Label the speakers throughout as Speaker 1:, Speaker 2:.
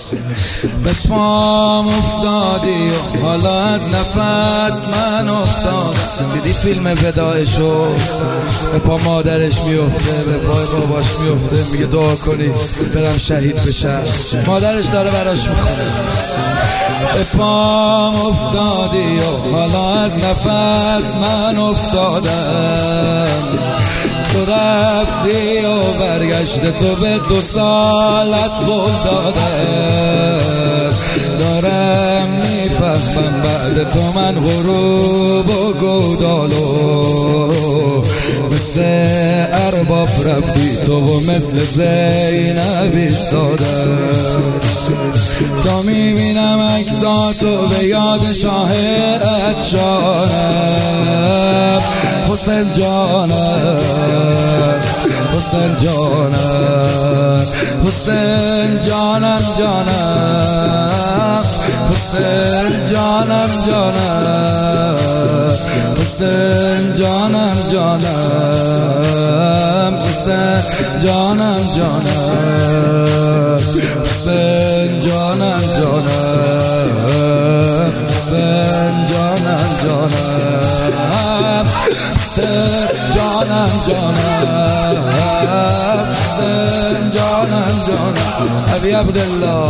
Speaker 1: به پام افتادی و حالا از نفس من افتادم. دیدی فیلم وداعشو؟ به پا مادرش میفته، به پای باباش میفته، میگه دعا کنی برم شهید بشم. مادرش داره براش میخونه. به پام افتادی و حالا از نفس من افتادم. تو رفتی و برگشت تو به 2 سالت قول دادم. دارم میفهمم بعد تو من غروب و گودالو. مثل ارباب رفتی تو و مثل زینب ایستادم. تا میبینم عکساتو به یاد شاه عطشانم. حسین جانم، حسین جانم، حسین جانم جانم، حسین جانم جانم، حسین جانم جانم، حسین جانم جانم، حسین جانم جانم، حسین جانم جانم، جانم جانم، جانم جانم، ابی عبدالله.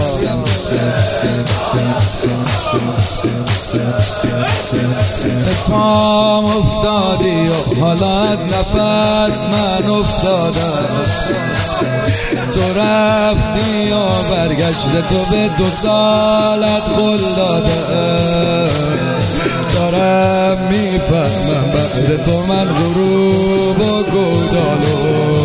Speaker 1: به پام افتادی و حالا از نفس من افتادم. تو رفتی و برگشت تو به 2 سالت قول دادم. دارم میفهمم بعد تو من غروب و گودالو.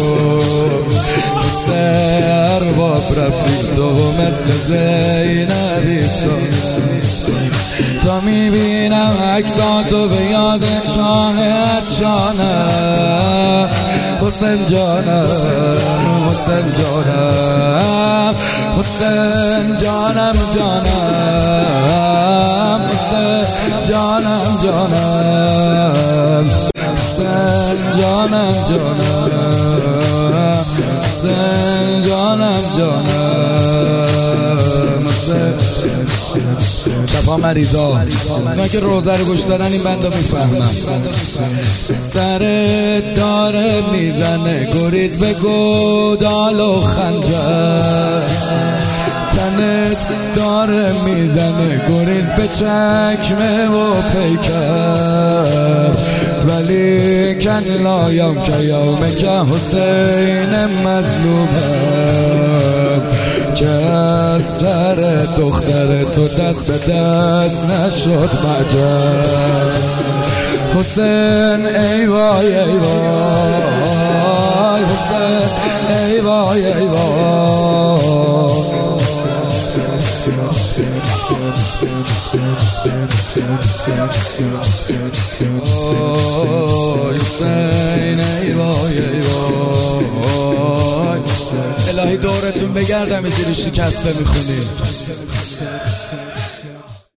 Speaker 1: مثل ارباب رفتی تو و مثل زینب ایستادم. تا میبینم عکساتو به یاد شاه عطشانم. حسین جانم، حسین جانم، حسین جانم جانم، حسین جانم جانم، حسین جانم جانم، حسین جانم جانم. شفا مریضا اونا که روزه رو گوش دادن این بنده میفهمم. سرت داره میزنه گریز به گودال و خنجر. تنت داره میزنه گریز به چکمه و پیکر. ولی کن لایم که یوم که حسین مظلومم. که از سر دختر تو دست به دست نشد مجد. حسین ای وای ای وای، حسین ای وای ای وای. حسین ای وای ای وای. الهی دورتون بگردم اینجوری شکسته میخونی.